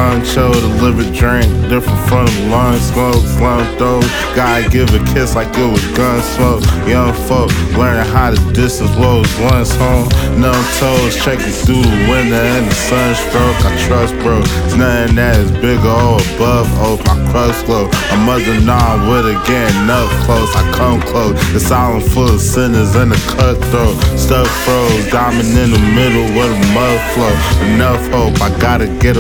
honcho, deliver drink, different from the lung smoke, slum throat. Gotta give a kiss like it was gun smoke. Young folk learning how to distance what was once home. No toes, checking through the window and the sunstroke. I trust, bro, it's nothing that is bigger or above. Oh, my crust glow. A mother non with it, getting up close. I come close. It's island full of sinners and a cutthroat. Stuff froze, diamond in the middle where the mud flow. Enough hope, I gotta get